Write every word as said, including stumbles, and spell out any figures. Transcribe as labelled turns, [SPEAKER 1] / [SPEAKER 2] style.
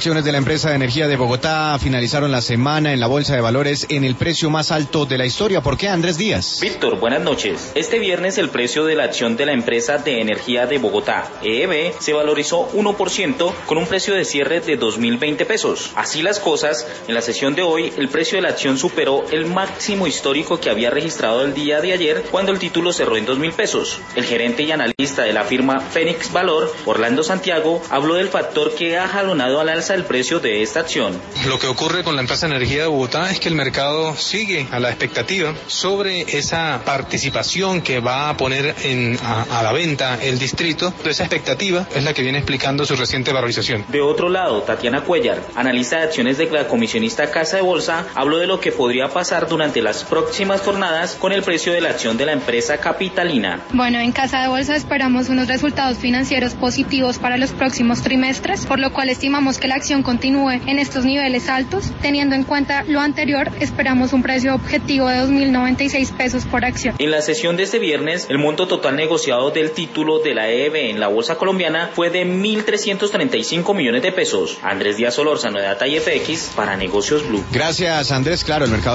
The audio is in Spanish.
[SPEAKER 1] acciones de la empresa de energía de Bogotá finalizaron la semana en la Bolsa de Valores en el precio más alto de la historia. ¿Por qué, Andrés Díaz?
[SPEAKER 2] Víctor, buenas noches. Este viernes el precio de la acción de la empresa de energía de Bogotá, E E B, se valorizó uno por ciento con un precio de cierre de dos mil veinte pesos. Así las cosas, en la sesión de hoy el precio de la acción superó el máximo histórico que había registrado el día de ayer cuando el título cerró en dos mil pesos. El gerente y analista de la firma Fénix Valor, Orlando Santiago, habló del factor que ha jalonado al alza el precio de esta acción.
[SPEAKER 3] Lo que ocurre con la empresa de energía de Bogotá es que el mercado sigue a la expectativa sobre esa participación que va a poner en, a, a la venta el distrito. Esa expectativa es la que viene explicando su reciente valorización.
[SPEAKER 2] De otro lado, Tatiana Cuellar, analista de acciones de la comisionista Casa de Bolsa, habló de lo que podría pasar durante las próximas jornadas con el precio de la acción de la empresa capitalina.
[SPEAKER 4] Bueno, en Casa de Bolsa esperamos unos resultados financieros positivos para los próximos trimestres, por lo cual estimamos que la acción continúe en estos niveles altos. Teniendo en cuenta lo anterior, esperamos un precio objetivo de dos mil noventa y seis pesos por acción.
[SPEAKER 2] En la sesión de este viernes, el monto total negociado del título de la E E B en la bolsa colombiana fue de mil trescientos treinta y cinco millones de pesos. Andrés Díaz Solórzano de Data y F X para Negocios Blue.
[SPEAKER 1] Gracias, Andrés. Claro, el mercado